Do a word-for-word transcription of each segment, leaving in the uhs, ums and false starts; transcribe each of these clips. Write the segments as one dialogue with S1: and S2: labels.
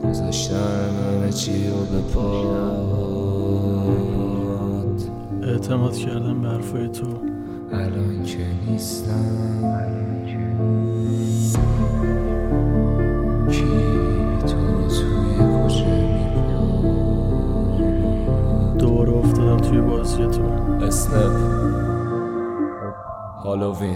S1: گذاشتن همه چی رو به پات.
S2: اعتماد کردم به حرفای تو
S1: الان که نیستم کی تو توی کجا میپاری.
S2: دوباره افتادم توی بازی تو.
S1: اسنپ هالووین.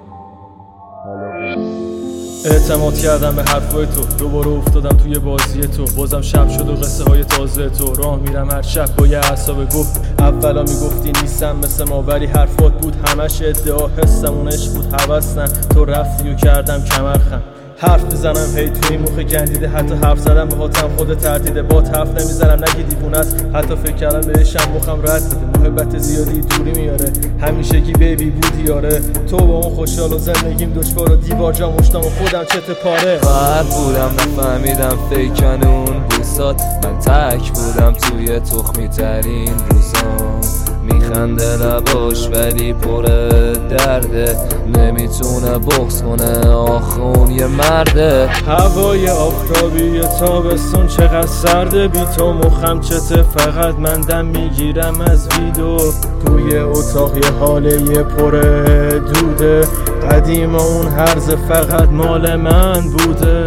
S3: اعتماد کردم به حرفای تو، دوباره افتادم توی بازی تو. بازم شب شد و قصه های تازه تو. راه میرم هر شب با یه اعصاب گفت. اولا میگفتی نیستم مثل ما، ولی حرفات بود همش ادعا. حسمون عشق بود هوس نه، تو رفتی و کردم کمرخم. حرف میزنم هی توی مخ گندیده، حتی حرف زدم به هاتم خود تردیده. با حرف نمیزنم نگی دیوونه است، حتی فکر کردم بهشم مخم رد بده. محبت زیادی دوری میاره، همیشگی بیبی بودی یاره. تو با اون خوشحال و زندگیم دشوار و دیوار جا مشتام و خودم چت پاره.
S1: خواهر بودم نفهمیدم فیکن اون بوسات. من تک بودم توی تخمی ترین روزام. میخنده لباش ولی پر درده، نمیتونه بغض کنه آخون یه مرده.
S3: هوای آفتابی تابستون چقدر سرده، بی تو مخم چته فقط من دم میگیرم از ویدو. توی اتاق یه حاله یه پر دوده، قدیم اون هرز فقط مال من بوده.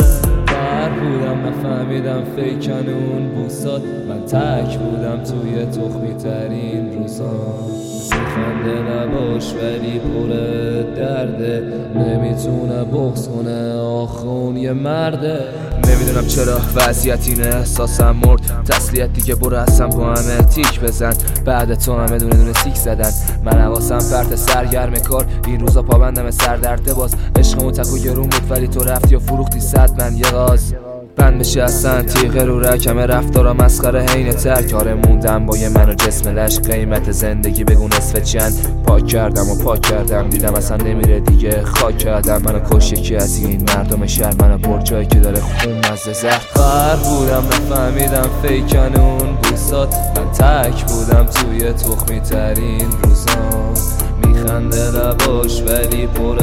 S1: بودم نفهمیدم فیکن اون بوسات. من تک بودم توی تخمی ترین روزام. خنده نباش ولی پر درده، نمیتونه بغض کنه آخون یه مرده. نمیدونم چرا وضعیت اینه، احساسم مرد. تسلیت دیگه برو اصلا با همه تیک بزن. بعد تو همه دونه دونه سیک زدن. من حواسم پرت سرگرم کار، این روزا پابندم سردرده باز. عشقمون تک و گرون بود ولی تو رفتی و فروختی صد من یه غاز. بند بشی اصلا تیغه رو رکم رفتارا مسخره حین تر. کار موندم با یه من و جسم لش، قیمت زندگی بگو نصف چند. پاک کردم و پاک کردم، دیدم اصلا نمیره دیگه خاک کردم. منو کش یکی از این مردم شهر، منو بر جایی که داره خون مزه زهر. خواهر بودم نفهمیدم فیکن اون بوسات. من تک بودم توی تخمی ترین روزام. میخنده لباش ولی پر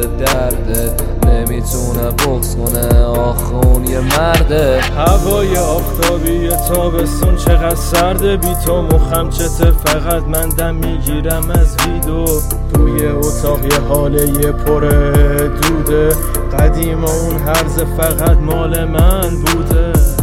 S1: درده، نمیتونه بغض کنه آخون یه مرده.
S3: هوای آفتابی تابستون چقدر سرده، بی تو مخم چته فقط من دم میگیرم از ویدو. توی اتاق یه حاله یه پر دوده، قدیم اون هرز فقط مال من بوده.